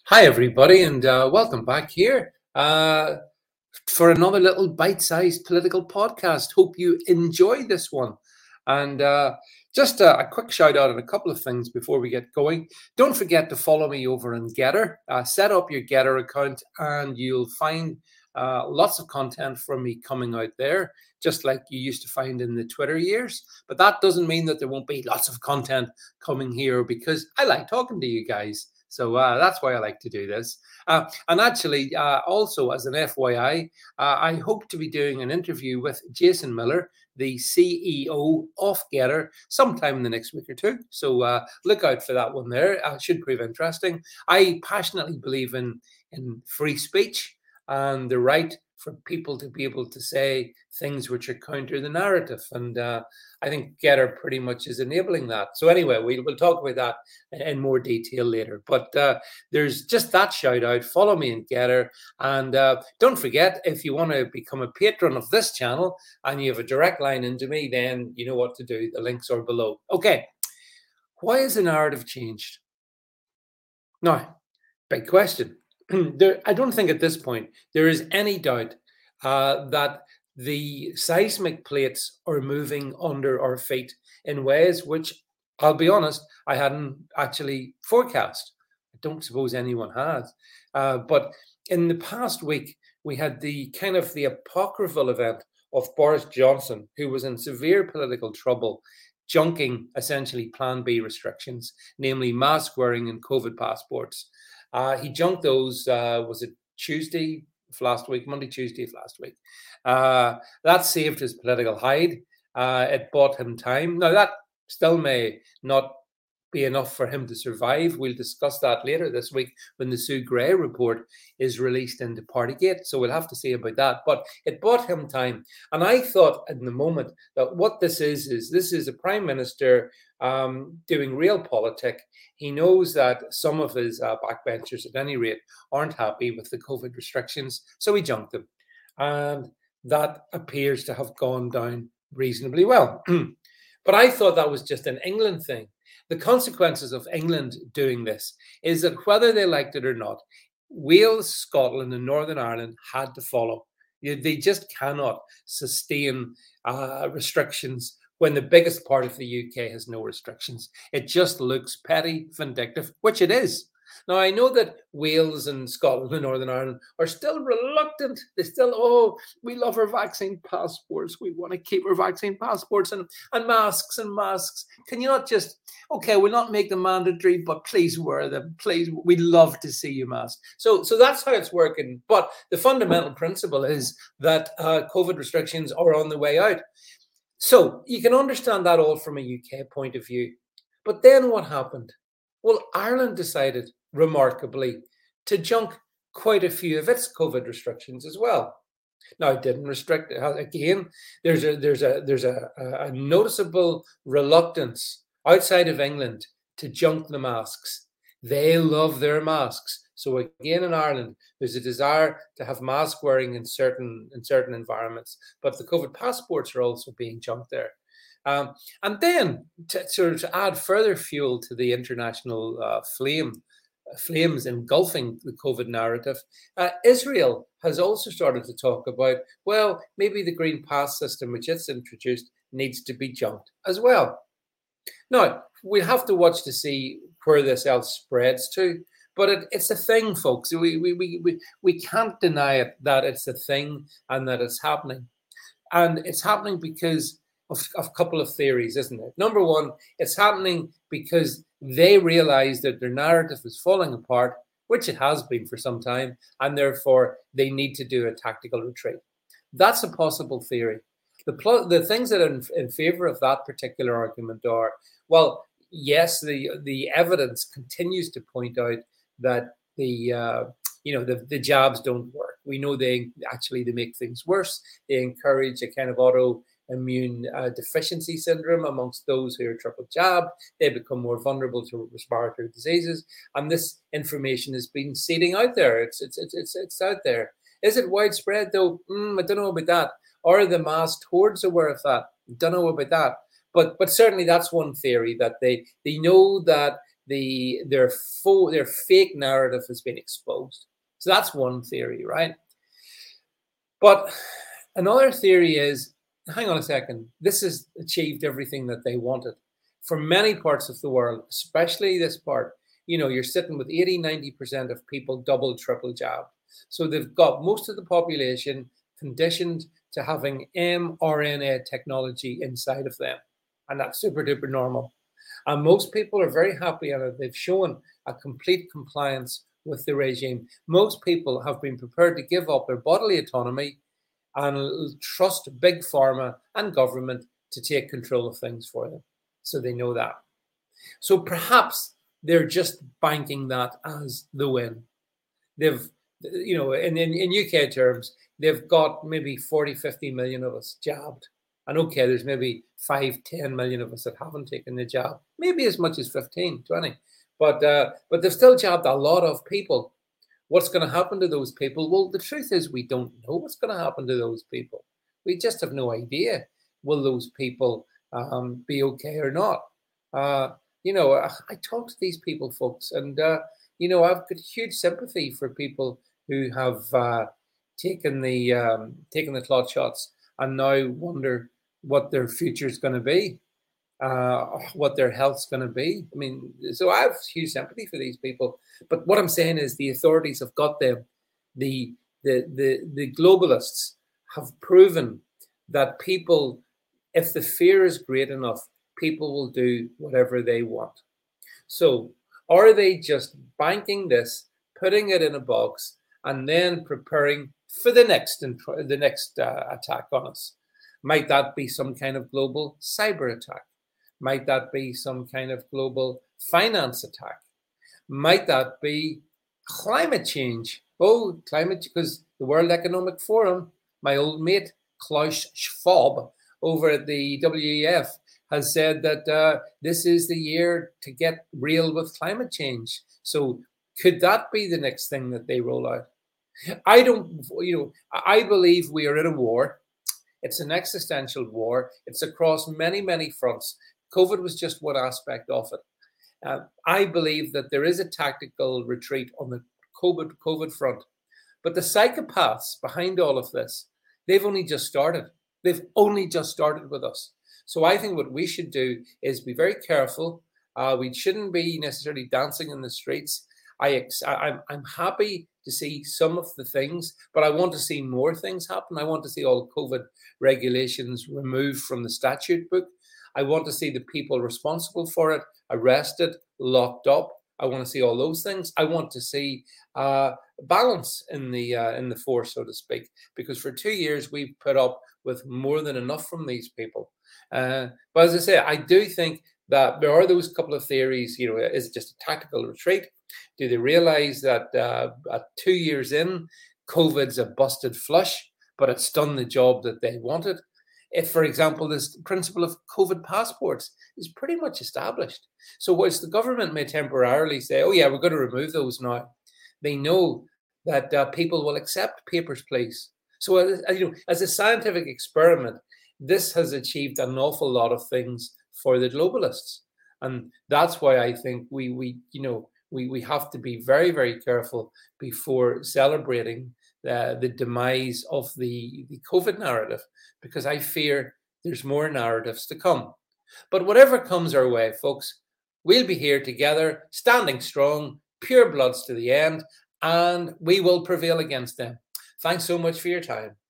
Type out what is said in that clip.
Hi, everybody, and welcome back here for another little bite-sized political podcast. Hope you enjoy this one. And just a quick shout out on a couple of things before we get going. Don't forget to follow me over on Getter. Set up your Getter account, and you'll find lots of content from me coming out there, just like you used to find in the Twitter years. But that doesn't mean that there won't be lots of content coming here, because I like talking to you guys. So that's why I like to do this. And actually, also as an FYI, I hope to be doing an interview with Jason Miller, the CEO of Getter, sometime in the next week or two. So look out for that one there. It should prove interesting. I passionately believe in free speech and the right for people to be able to say things which are counter the narrative. And I think Getter pretty much is enabling that. So anyway, we'll talk about that in more detail later. But there's just that shout out. Follow me in Getter. And don't forget, if you want to become a patron of this channel and you have a direct line into me, then you know what to do. The links are below. Okay. Why has the narrative changed? Now, big question. I don't think at this point there is any doubt that the seismic plates are moving under our feet in ways which, I'll be honest, I hadn't actually forecast. I don't suppose anyone has. But in the past week, we had the kind of the apocryphal event of Boris Johnson, who was in severe political trouble, junking essentially Plan B restrictions, namely mask wearing and COVID passports. He junked those, was it Tuesday of last week, Monday, Tuesday of last week. That saved his political hide. It bought him time. Now, that still may not be enough for him to survive. We'll discuss that later this week when the Sue Gray report is released into Partygate. So we'll have to see about that. But it bought him time. And I thought in the moment that what this is a prime minister doing real politic. He knows that some of his backbenchers, at any rate, aren't happy with the COVID restrictions. So he junked them. And that appears to have gone down reasonably well. But I thought that was just an England thing. The consequences of England doing this is that whether they liked it or not, Wales, Scotland, and Northern Ireland had to follow. They just cannot sustain restrictions when the biggest part of the UK has no restrictions. It just looks petty, vindictive, which it is. Now, I know that Wales and Scotland and Northern Ireland are still reluctant. They still, we love our vaccine passports. We want to keep our vaccine passports and masks and masks. Can you not just, okay, we'll not make them mandatory, but please wear them. Please, we'd love to see you masked. So that's how it's working. But the fundamental principle is that COVID restrictions are on the way out. So you can understand that all from a UK point of view. But then what happened? Well, Ireland decided, remarkably, to junk quite a few of its COVID restrictions as well. Now, it didn't restrict it. Again, there's a noticeable reluctance outside of England to junk the masks. They love their masks. So again, in Ireland, there's a desire to have mask wearing in certain environments, but the COVID passports are also being junked there. And then to add further fuel to the international flames engulfing the COVID narrative, Israel has also started to talk about, well, maybe the Green Pass system, which it's introduced, needs to be junked as well. Now, we have to watch to see where this else spreads to. But it's a thing, folks. We can't deny it, that it's a thing and that it's happening. And it's happening because of a couple of theories, isn't it? Number one, it's happening because they realize that their narrative is falling apart, which it has been for some time, and therefore they need to do a tactical retreat. That's a possible theory. The things that are in favor of that particular argument are, well, yes, the evidence continues to point out that the jabs don't work. We know they make things worse. They encourage a kind of autoimmune deficiency syndrome amongst those who are triple jabbed. They become more vulnerable to respiratory diseases, and this information has been seeding out there. It's out there. Is it widespread though? I don't know about that. Are the masked hordes aware of that? Don't know about that. But certainly that's one theory, that they know that their fake narrative has been exposed. So that's one theory, right? But another theory is, hang on a second, this has achieved everything that they wanted. For many parts of the world, especially this part, you're sitting with 80-90% of people double, triple jab. So they've got most of the population conditioned to having mRNA technology inside of them. And that's super duper normal. And most people are very happy on it. They've shown a complete compliance with the regime. Most people have been prepared to give up their bodily autonomy and trust big pharma and government to take control of things for them. So they know that. So perhaps they're just banking that as the win. They've, in UK terms, they've got maybe 40, 50 million of us jabbed. And okay, there's maybe 5, 10 million of us that haven't taken the jab, maybe as much as 15, 20. But they've still jabbed a lot of people. What's going to happen to those people? Well, the truth is we don't know what's going to happen to those people. We just have no idea. Will those people be okay or not? I talk to these people, folks, and I've got huge sympathy for people who have taken the clot shots and now wonder what their future is going to be, what their health's going to be. I mean, so I have huge sympathy for these people. But what I'm saying is the authorities have got them. The globalists have proven that people, if the fear is great enough, people will do whatever they want. So are they just banking this, putting it in a box, and then preparing for the next attack on us? Might that be some kind of global cyber attack? Might that be some kind of global finance attack? Might that be climate change? Oh, climate, because the World Economic Forum, my old mate Klaus Schwab over at the WEF has said that this is the year to get real with climate change. So could that be the next thing that they roll out? I believe we are in a war. It's an existential war. It's across many, many fronts. COVID was just one aspect of it. I believe that there is a tactical retreat on the COVID front. But the psychopaths behind all of this, they've only just started. They've only just started with us. So I think what we should do is be very careful. We shouldn't be necessarily dancing in the streets. I'm happy to see some of the things, but I want to see more things happen. I want to see all COVID regulations removed from the statute book. I want to see the people responsible for it arrested, locked up. I want to see all those things. I want to see balance in the force, so to speak, because for 2 years we've put up with more than enough from these people. But as I say, I do think that there are those couple of theories. Is it just a tactical retreat? Do they realize that at 2 years in, COVID's a busted flush, but it's done the job that they wanted? If, for example, this principle of COVID passports is pretty much established. So whilst the government may temporarily say, oh yeah, we're going to remove those now, they know that people will accept papers, please. So as a scientific experiment, this has achieved an awful lot of things for the globalists. And that's why I think we have to be very, very careful before celebrating the demise of the COVID narrative, because I fear there's more narratives to come. But whatever comes our way, folks, we'll be here together, standing strong, pure bloods to the end, and we will prevail against them. Thanks so much for your time.